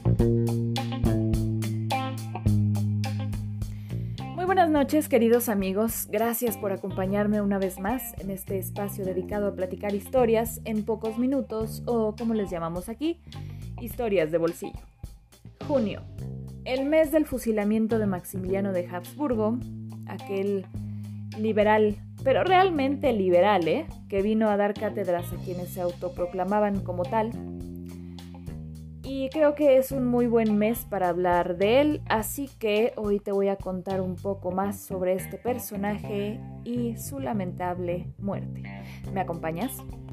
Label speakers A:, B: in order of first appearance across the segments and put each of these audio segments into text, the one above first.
A: Muy buenas noches, queridos amigos. Gracias por acompañarme una vez más en este espacio dedicado a platicar historias en pocos minutos o, como les llamamos aquí, historias de bolsillo. Junio, el mes del fusilamiento de Maximiliano de Habsburgo, aquel liberal, pero realmente liberal, que vino a dar cátedras a quienes se autoproclamaban como tal. Y creo que es un muy buen mes para hablar de él, así que hoy te voy a contar un poco más sobre este personaje y su lamentable muerte. ¿Me acompañas?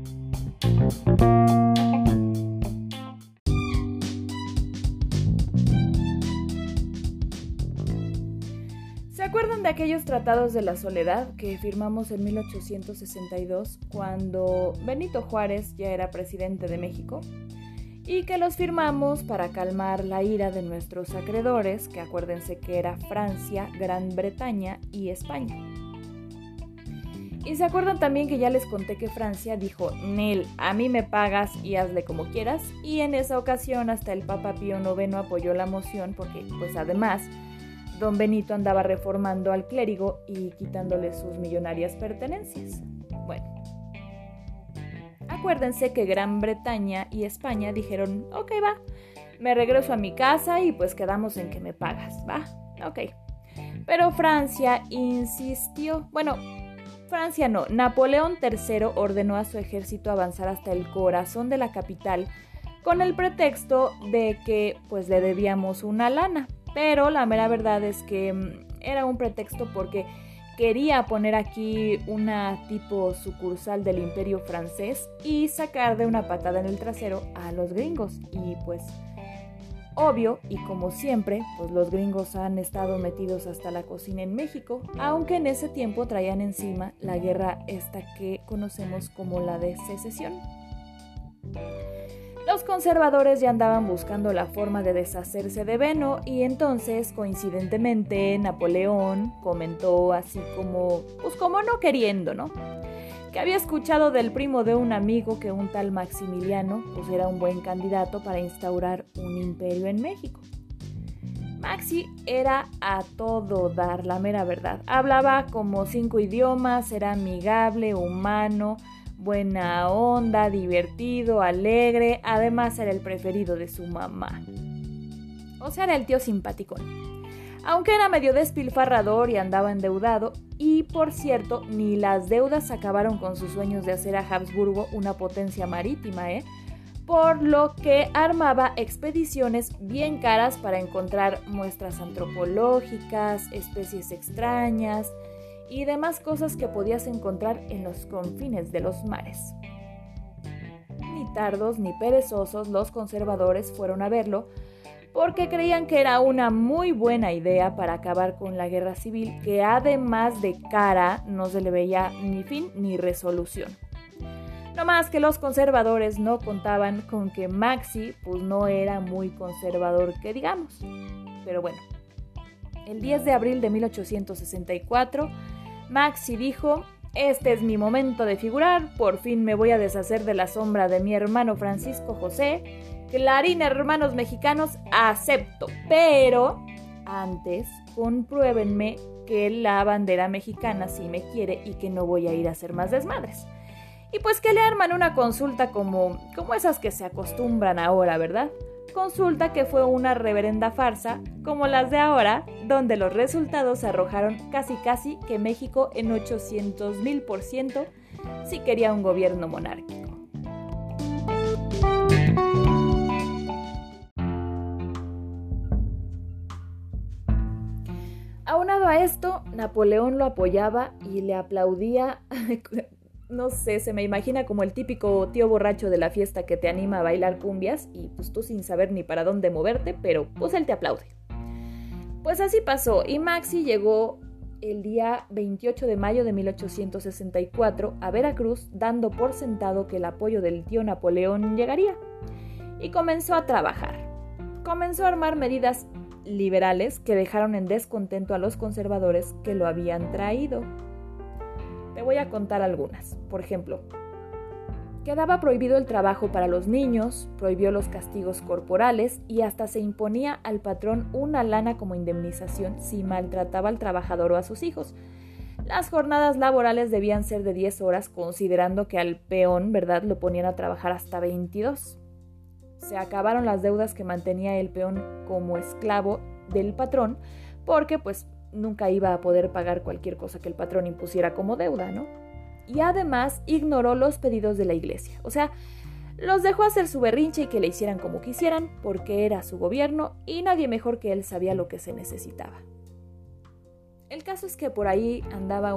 A: ¿Se acuerdan de aquellos tratados de la soledad que firmamos en 1862 cuando Benito Juárez ya era presidente de México? Y que los firmamos para calmar la ira de nuestros acreedores, que acuérdense que era Francia, Gran Bretaña y España. Y se acuerdan también que ya les conté que Francia dijo, Nel, a mí me pagas y hazle como quieras, y en esa ocasión hasta el Papa Pío IX apoyó la moción porque, pues además, don Benito andaba reformando al clérigo y quitándole sus millonarias pertenencias. Bueno. Acuérdense que Gran Bretaña y España dijeron, ok, va, me regreso a mi casa y pues quedamos en que me pagas, va, ok. Pero Francia insistió, Francia no, Napoleón III ordenó a su ejército avanzar hasta el corazón de la capital con el pretexto de que pues le debíamos una lana, pero la mera verdad es que era un pretexto porque quería poner aquí una tipo sucursal del Imperio francés y sacar de una patada en el trasero a los gringos. Y pues, obvio, y como siempre, pues los gringos han estado metidos hasta la cocina en México, aunque en ese tiempo traían encima la guerra esta que conocemos como la de secesión. Los conservadores ya andaban buscando la forma de deshacerse de Beno y entonces, coincidentemente, Napoleón comentó así como, pues como no queriendo, ¿no? Que había escuchado del primo de un amigo que un tal Maximiliano pues era un buen candidato para instaurar un imperio en México. Maxi era a todo dar, la mera verdad. Hablaba como 5 idiomas, era amigable, humano, buena onda, divertido, alegre, además era el preferido de su mamá. O sea, era el tío simpaticón. Aunque era medio despilfarrador y andaba endeudado, y por cierto, ni las deudas acabaron con sus sueños de hacer a Habsburgo una potencia marítima, por lo que armaba expediciones bien caras para encontrar muestras antropológicas, especies extrañas y demás cosas que podías encontrar en los confines de los mares. Ni tardos ni perezosos los conservadores fueron a verlo porque creían que era una muy buena idea para acabar con la guerra civil que además de cara no se le veía ni fin ni resolución. No más que los conservadores no contaban con que Maxi pues no era muy conservador que digamos. Pero bueno, el 10 de abril de 1864 Maxi dijo, este es mi momento de figurar, por fin me voy a deshacer de la sombra de mi hermano Francisco José, Clarín hermanos mexicanos, acepto, pero antes compruébenme que la bandera mexicana sí me quiere y que no voy a ir a hacer más desmadres. Y pues que le arman una consulta como esas que se acostumbran ahora, ¿verdad? Consulta que fue una reverenda farsa, como las de ahora, donde los resultados arrojaron casi que México en 800,000% sí quería un gobierno monárquico. Aunado a esto, Napoleón lo apoyaba y le aplaudía. No sé, se me imagina como el típico tío borracho de la fiesta que te anima a bailar cumbias y pues tú sin saber ni para dónde moverte, pero pues él te aplaude. Pues así pasó y Maxi llegó el día 28 de mayo de 1864 a Veracruz dando por sentado que el apoyo del tío Napoleón llegaría y comenzó a trabajar. Comenzó a armar medidas liberales que dejaron en descontento a los conservadores que lo habían traído. Te voy a contar algunas. Por ejemplo, Quedaba prohibido el trabajo para los niños, prohibió los castigos corporales y hasta se imponía al patrón una lana como indemnización si maltrataba al trabajador o a sus hijos. Las jornadas laborales debían ser de 10 horas, considerando que al peón, ¿verdad?, lo ponían a trabajar hasta 22. Se acabaron las deudas que mantenía el peón como esclavo del patrón, porque pues nunca iba a poder pagar cualquier cosa que el patrón impusiera como deuda, ¿no? Y además ignoró los pedidos de la iglesia, o sea, los dejó hacer su berrinche y que le hicieran como quisieran, porque era su gobierno y nadie mejor que él sabía lo que se necesitaba. El caso es que por ahí andaba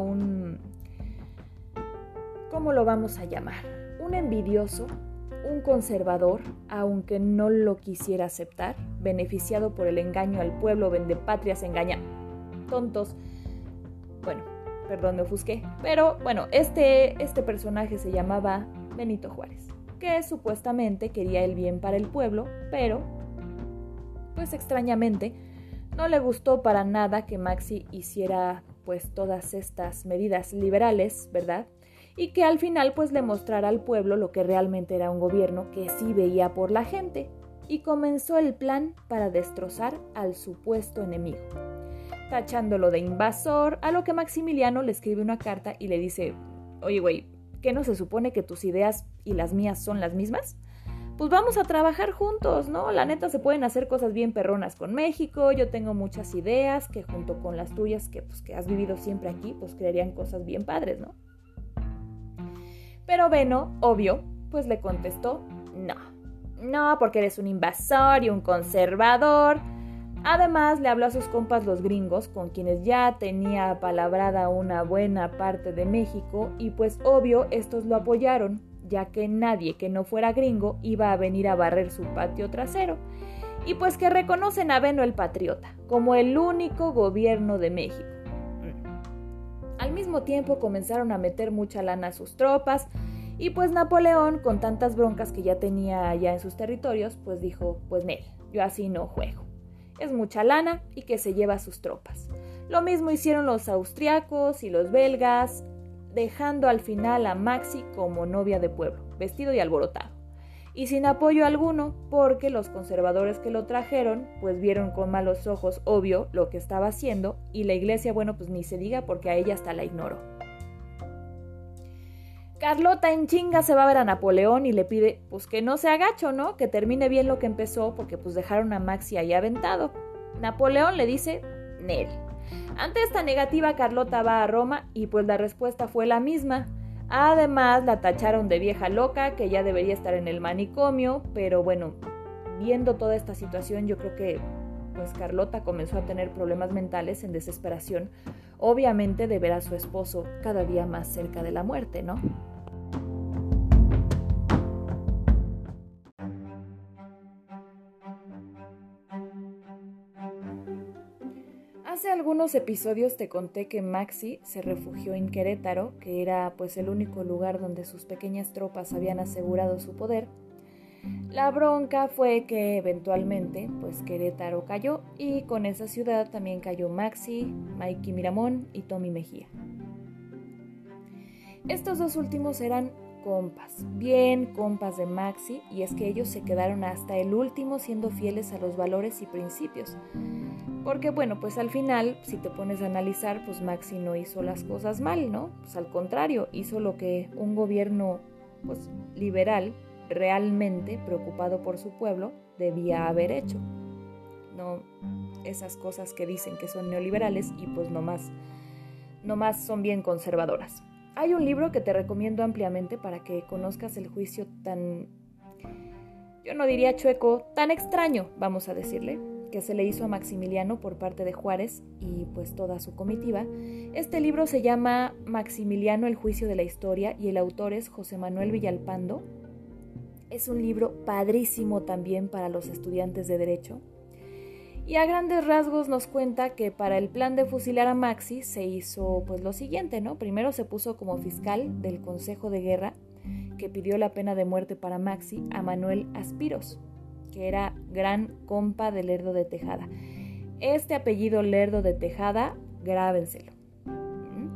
A: ¿cómo lo vamos a llamar? Un envidioso, un conservador, aunque no lo quisiera aceptar, beneficiado por el engaño al pueblo, vendepatrias, engaña tontos. Bueno, perdón, me ofusqué, pero bueno, este personaje se llamaba Benito Juárez, que supuestamente quería el bien para el pueblo, pero pues extrañamente no le gustó para nada que Maxi hiciera pues todas estas medidas liberales, ¿verdad? Y que al final pues le mostrara al pueblo lo que realmente era un gobierno que sí veía por la gente, y comenzó el plan para destrozar al supuesto enemigo, tachándolo de invasor, a lo que Maximiliano le escribe una carta y le dice: oye güey, ¿qué no se supone que tus ideas y las mías son las mismas? Pues vamos a trabajar juntos, ¿no? La neta se pueden hacer cosas bien perronas con México, yo tengo muchas ideas que junto con las tuyas que has vivido siempre aquí, pues crearían cosas bien padres, ¿no? Pero Beno, obvio, pues le contestó: no, porque eres un invasor y un conservador. Además, le habló a sus compas los gringos, con quienes ya tenía apalabrada una buena parte de México, y pues obvio, estos lo apoyaron, ya que nadie que no fuera gringo iba a venir a barrer su patio trasero, y pues que reconocen a Beno el Patriota como el único gobierno de México. Al mismo tiempo comenzaron a meter mucha lana a sus tropas, y pues Napoleón, con tantas broncas que ya tenía allá en sus territorios, pues dijo: pues Nel, yo así no juego. Es mucha lana y que se lleva a sus tropas. Lo mismo hicieron los austriacos y los belgas, dejando al final a Maxi como novia de pueblo, vestido y alborotado, y sin apoyo alguno, porque los conservadores que lo trajeron pues vieron con malos ojos, obvio, lo que estaba haciendo, y la iglesia, bueno, pues ni se diga, porque a ella hasta la ignoró. Carlota en chinga se va a ver a Napoleón y le pide pues que no se agacho, ¿no? Que termine bien lo que empezó, porque pues dejaron a Maxi ahí aventado. Napoleón le dice: Nel. Ante esta negativa, Carlota va a Roma y pues la respuesta fue la misma. Además, la tacharon de vieja loca, que ya debería estar en el manicomio, pero bueno, viendo toda esta situación, yo creo que pues Carlota comenzó a tener problemas mentales en desesperación, obviamente de ver a su esposo cada día más cerca de la muerte, ¿no? Hace algunos episodios te conté que Maxi se refugió en Querétaro, que era pues el único lugar donde sus pequeñas tropas habían asegurado su poder. La bronca fue que eventualmente pues Querétaro cayó, y con esa ciudad también cayó Maxi, Mikey Miramón y Tommy Mejía. Estos dos últimos eran compas, bien compas de Maxi, y es que ellos se quedaron hasta el último siendo fieles a los valores y principios. Porque bueno, pues al final, si te pones a analizar, pues Maxi no hizo las cosas mal, ¿no? Pues al contrario, hizo lo que un gobierno pues liberal, realmente preocupado por su pueblo, debía haber hecho. No esas cosas que dicen que son neoliberales y pues nomás son bien conservadoras. Hay un libro que te recomiendo ampliamente para que conozcas el juicio tan, yo no diría chueco, tan extraño, vamos a decirle, que se le hizo a Maximiliano por parte de Juárez y pues toda su comitiva. Este libro se llama Maximiliano, el juicio de la historia, y el autor es José Manuel Villalpando. Es un libro padrísimo también para los estudiantes de Derecho. Y a grandes rasgos nos cuenta que para el plan de fusilar a Maxi se hizo pues lo siguiente, ¿no? Primero se puso como fiscal del Consejo de Guerra, que pidió la pena de muerte para Maxi, a Manuel Aspiros, que era gran compa de Lerdo de Tejada. Este apellido Lerdo de Tejada, grábenselo.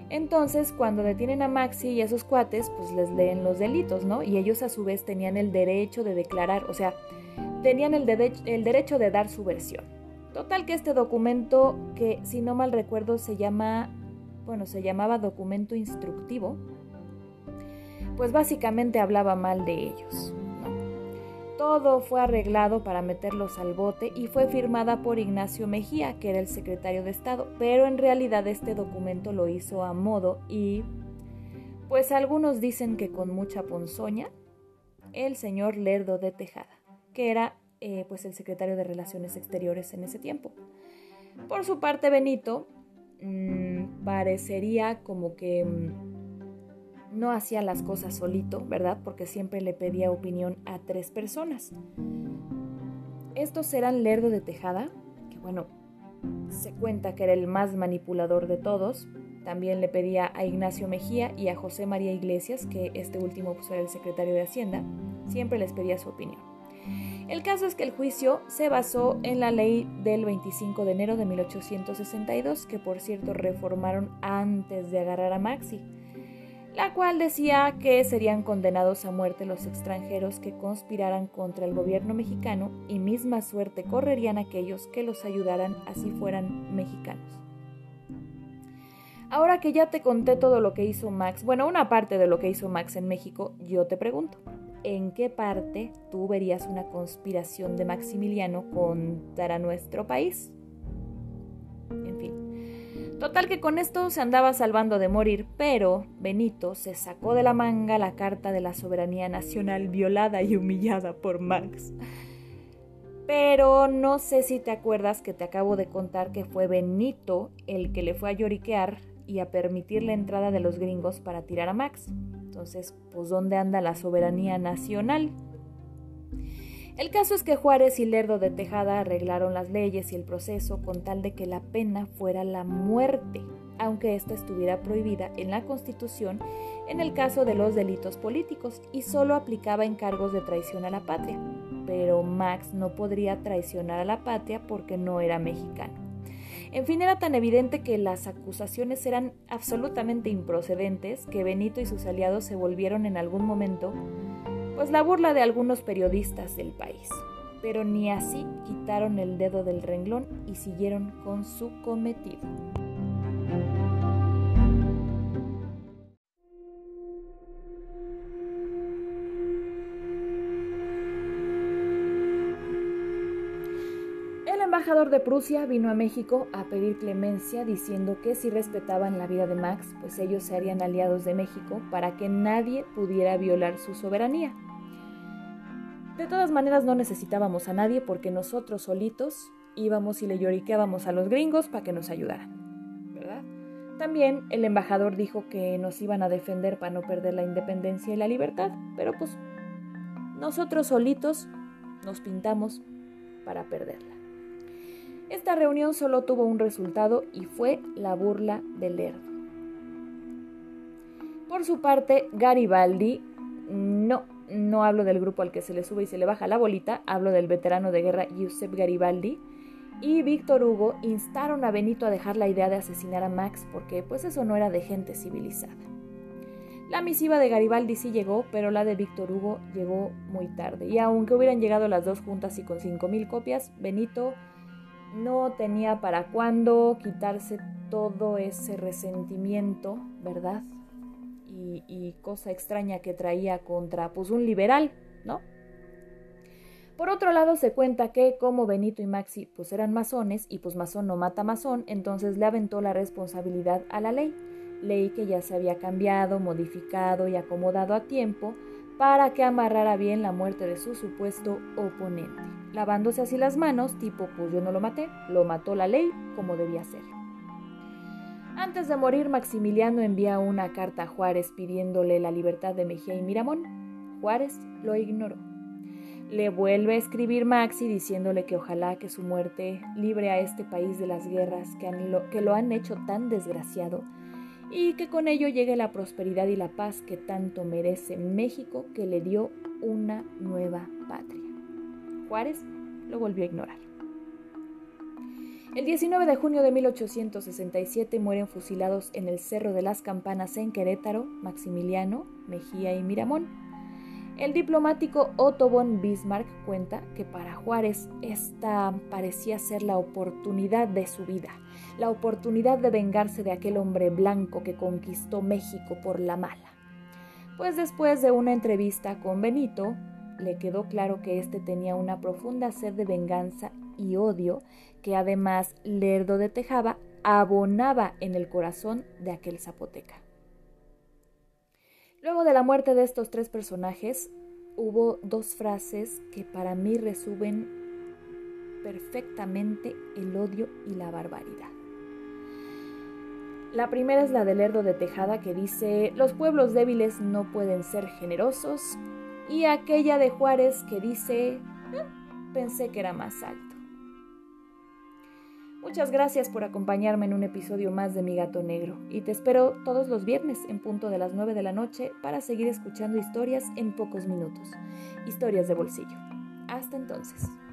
A: Entonces, cuando detienen a Maxi y a sus cuates, pues les leen los delitos, ¿no? Y ellos a su vez tenían el derecho de declarar, o sea, tenían el derecho de dar su versión. Total que este documento, que si no mal recuerdo se llamaba documento instructivo, pues básicamente hablaba mal de ellos, ¿no? Todo fue arreglado para meterlos al bote y fue firmada por Ignacio Mejía, que era el secretario de Estado, pero en realidad este documento lo hizo a modo y, pues algunos dicen que con mucha ponzoña, el señor Lerdo de Tejada, que era pues el secretario de Relaciones Exteriores en ese tiempo. Por su parte, Benito parecería como que no hacía las cosas solito, ¿verdad? Porque siempre le pedía opinión a 3 personas. Estos eran Lerdo de Tejada, que bueno, se cuenta que era el más manipulador de todos. También le pedía a Ignacio Mejía y a José María Iglesias, que este último pues, era el secretario de Hacienda. Siempre les pedía su opinión. El caso es que el juicio se basó en la ley del 25 de enero de 1862, que por cierto reformaron antes de agarrar a Maxi, la cual decía que serían condenados a muerte los extranjeros que conspiraran contra el gobierno mexicano y misma suerte correrían aquellos que los ayudaran así fueran mexicanos. Ahora que ya te conté todo lo que hizo Max, bueno, una parte de lo que hizo Max en México, yo te pregunto, ¿en qué parte tú verías una conspiración de Maximiliano contra nuestro país? En fin. Total que con esto se andaba salvando de morir, pero Benito se sacó de la manga la carta de la soberanía nacional violada y humillada por Max. Pero no sé si te acuerdas que te acabo de contar que fue Benito el que le fue a lloriquear y a permitir la entrada de los gringos para tirar a Max. Entonces, pues ¿dónde anda la soberanía nacional? El caso es que Juárez y Lerdo de Tejada arreglaron las leyes y el proceso con tal de que la pena fuera la muerte, aunque esta estuviera prohibida en la Constitución en el caso de los delitos políticos y solo aplicaba en cargos de traición a la patria. Pero Max no podría traicionar a la patria porque no era mexicano. En fin, era tan evidente que las acusaciones eran absolutamente improcedentes que Benito y sus aliados se volvieron en algún momento pues la burla de algunos periodistas del país. Pero ni así quitaron el dedo del renglón y siguieron con su cometido. El embajador de Prusia vino a México a pedir clemencia diciendo que si respetaban la vida de Max, pues ellos se harían aliados de México para que nadie pudiera violar su soberanía. De todas maneras no necesitábamos a nadie porque nosotros solitos íbamos y le lloriqueábamos a los gringos para que nos ayudaran, ¿verdad? También el embajador dijo que nos iban a defender para no perder la independencia y la libertad, pero pues nosotros solitos nos pintamos para perderla. Esta reunión solo tuvo un resultado y fue la burla de Lerdo. Por su parte, Garibaldi no hablo del grupo al que se le sube y se le baja la bolita, hablo del veterano de guerra Giuseppe Garibaldi y Víctor Hugo instaron a Benito a dejar la idea de asesinar a Max porque pues eso no era de gente civilizada. La misiva de Garibaldi sí llegó, pero la de Víctor Hugo llegó muy tarde y aunque hubieran llegado las dos juntas y con 5,000 copias, Benito no tenía para cuándo quitarse todo ese resentimiento, ¿verdad? Y cosa extraña que traía contra pues un liberal, ¿no? Por otro lado se cuenta que como Benito y Maxi pues eran masones y pues masón no mata masón, entonces le aventó la responsabilidad a la ley que ya se había cambiado, modificado y acomodado a tiempo para que amarrara bien la muerte de su supuesto oponente, lavándose así las manos, tipo pues yo no lo maté, lo mató la ley como debía ser. Antes de morir, Maximiliano envía una carta a Juárez pidiéndole la libertad de Mejía y Miramón. Juárez lo ignoró. Le vuelve a escribir Maxi diciéndole que ojalá que su muerte libre a este país de las guerras que lo han hecho tan desgraciado y que con ello llegue la prosperidad y la paz que tanto merece México, que le dio una nueva patria. Juárez lo volvió a ignorar. El 19 de junio de 1867 mueren fusilados en el Cerro de las Campanas en Querétaro Maximiliano, Mejía y Miramón. El diplomático Otto von Bismarck cuenta que para Juárez esta parecía ser la oportunidad de su vida, la oportunidad de vengarse de aquel hombre blanco que conquistó México por la mala. Pues después de una entrevista con Benito, le quedó claro que éste tenía una profunda sed de venganza y odio que además Lerdo de Tejada abonaba en el corazón de aquel zapoteca. Luego de la muerte de estos tres personajes, hubo dos frases que para mí resumen perfectamente el odio y la barbaridad. La primera es la de Lerdo de Tejada, que dice: los pueblos débiles no pueden ser generosos, y aquella de Juárez que dice: pensé que era más alto. Muchas gracias por acompañarme en un episodio más de Mi Gato Negro, y te espero todos los viernes en punto de las 9 de la noche para seguir escuchando historias en pocos minutos, historias de bolsillo. Hasta entonces.